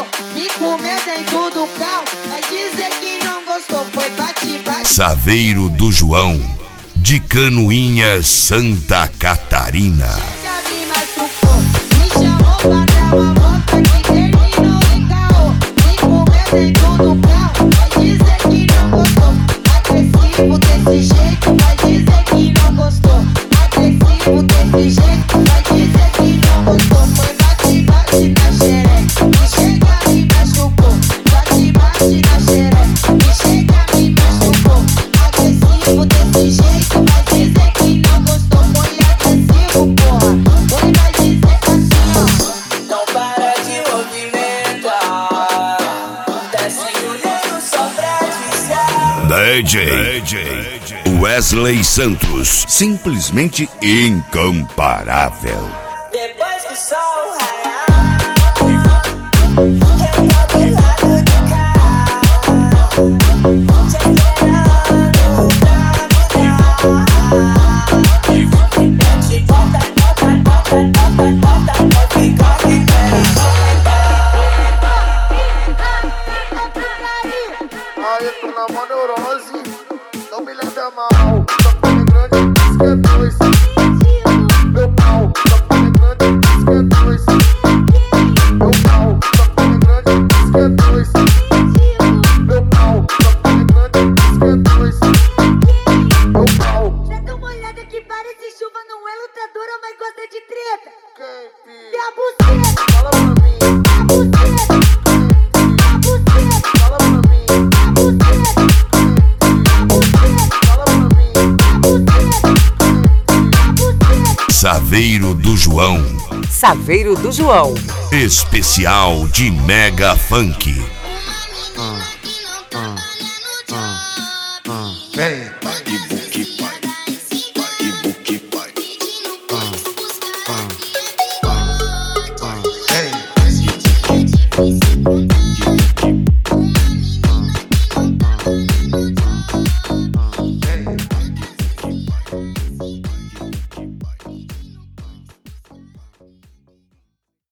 gostou. Me comer dentro do carro, vai dizer que não gostou. Foi bate, bate. Saveiro do João, de Canoinhas, Santa Catarina. Já me machucou, me chamou pra dar uma volta que terminou em caô. Me comer dentro do carro, vai dizer que não gostou. Agressivo desse jeito, vai dizer que não gostou. Agressivo desse jeito, vai dizer que não gostou. Foi bate, bate na xereca, me chega e machucou. Bate, bate na xereca, me chega e machucou. Agressivo desse jeito, vai dizer que não gostou. Foi agressivo, porra. Foi vai dizer assim, ó. Não para de movimentar, desce o dedo só pra desviar. DJ Wesley Santos, simplesmente incomparável. Depois que o sol raiar, eu tô do lado do carro, te esperando pra mudar. Eu te bota, vou ficar liberando. Aí tô na mó neurose, não me leva mal. Só grande, diz que é dois. Meu pau, só grande, diz que é dois. Meu pau, só grande, diz que é dois. Meu pau, só grande, diz que é dois. Meu pau. Já dá uma olhada que parece chuva, não é lutadora, mas gosta de treta. Quem, filho? E a buceta, Fala pra mim. a buceta, a buceta, Fala pra mim. a buceta, a buceta, Fala pra mim. a buceta, a buceta. Saveiro do João, Saveiro do João. especial de Mega Funk.